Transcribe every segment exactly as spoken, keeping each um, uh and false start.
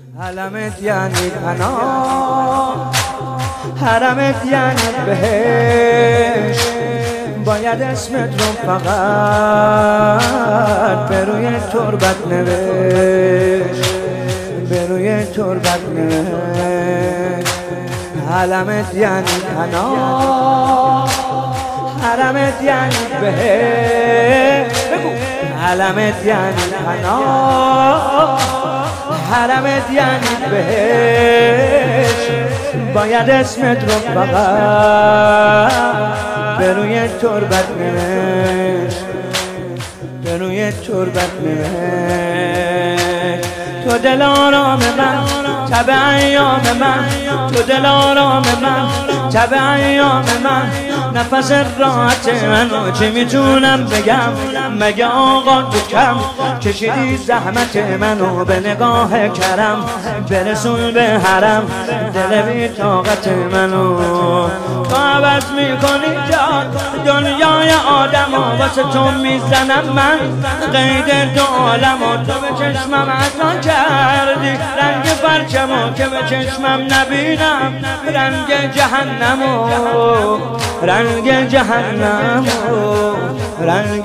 علمت یعنی پناه، حرمت یعنی بهشت. باید اسمت رو فقط به روی تربت نوشت، به روی تربت نوشت. علمت یعنی پناه، حرمت یعنی بهشت. بگو علمت یعنی پناه، حرمت یعنی بهشت. باید اسمت رو فقط به روی تربت نوشت، به روی تربت نوشت. تو دل آرام من، تب ایام من، تو دل آرام من، تب ایام من. نفس راحت منو چی میتونم بگم؟ مگه آقا تو کم کشیدی زحمت منو به نگاه کرم، برسون به حرم دل بی طاقت منو. تو عوض میکنی جان دنیای آدم و واسه تو میزنم من قید دو عالم و تو به چشمم عطا کردی رنگ پرچمو که به چشمم نبینم، رنگ جهنمو، رنگ جهنمو، رنگ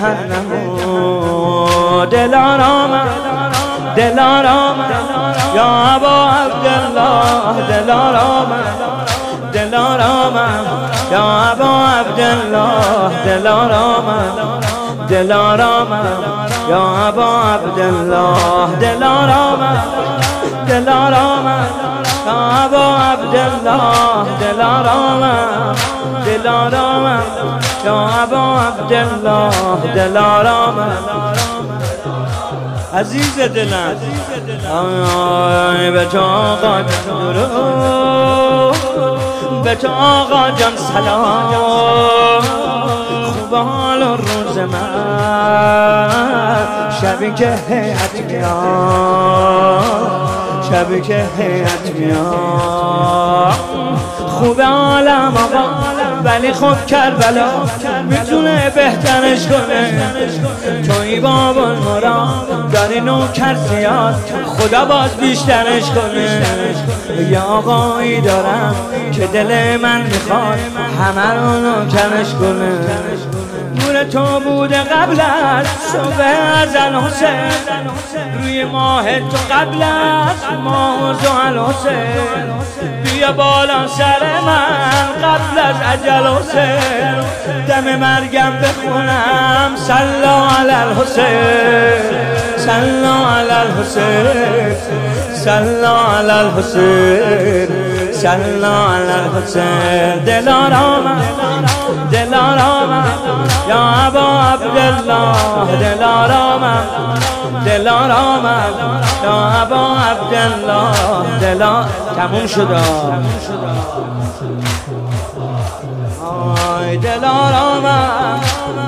جهنمو. دلارامم دلارامم یا ابا عبدالله، دلارامم دلارامم یا ابا عبدالله، دلارامم دلارامم یا ابا عبدالله، دلارامم دلارامم یا ابا عبدالله، دلارامم دلارامم یا ابا عبدالله، دلارامم. عزیز دلم آی به تو آقا درود، به تو آقا جان سلام. خوب حال و روز من شبی که هیئت میاد، شبی که هیئت میاد. خوب عالم آقا ولی خوب کربلا میتونه بهترش کنه. توی باب المراد داری نوکر زیاد، خدا باز بیشترش کنه. یه آقایی دارم که دل من میخواد همه رو نوکرش کنه. نور تو بوده قبل از صبح ازل حسین، روی ماه تو قبل از ماه زحل حسین. بیا بالا سر من قبل از اجل حسین، دم مرگم بخونم صلا علی الحسین، صلا علی الحسین، صلا علی الحسین، صلا علی الحسین. دلارامم دلارامم یا ابا عبدالله، دلارامم دلارامم یا ابا عبدالله، دلار. تموم شد آی دلارامم.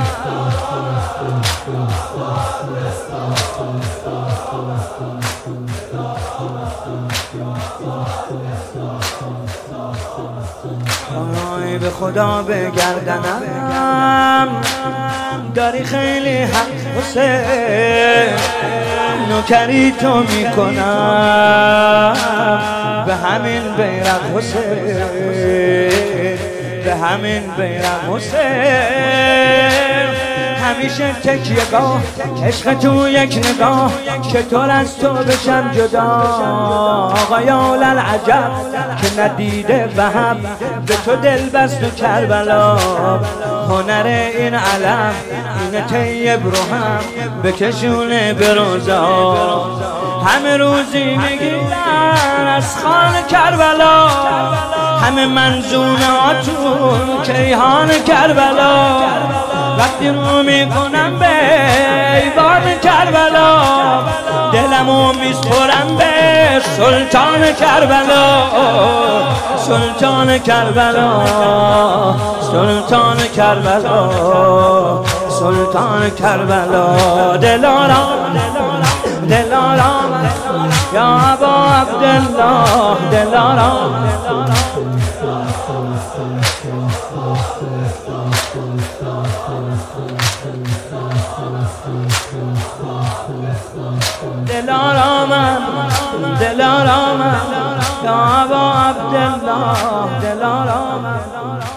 آی به خدا بگردنم داری خیلی حق حسین، نوکری تو میکنم به همین بیرق حسین، به همین بیرق حسین. همیشه تکیه گاه عشق تو یک نگاه، چطور از تو بشم جدا؟ آقا یا للعجب که ندیده وهم به تو دل بست و کربلا. هنر این علم این طیب رو هم بکشونه به روزا. همه روزی میگیرن از خان کربلا، همه منظوماتون کیهان کربلا. وقتی رو میکنم به ایوان کربلا، دلمو میسپرم به سلطان کربلا، سلطان کربلا، سلطان کربلا، سلطان کربلا. دلارام دلارام یا ابا عبدالله، دلارام دلارامم دلارامم یا ابا عبدالله دلارامم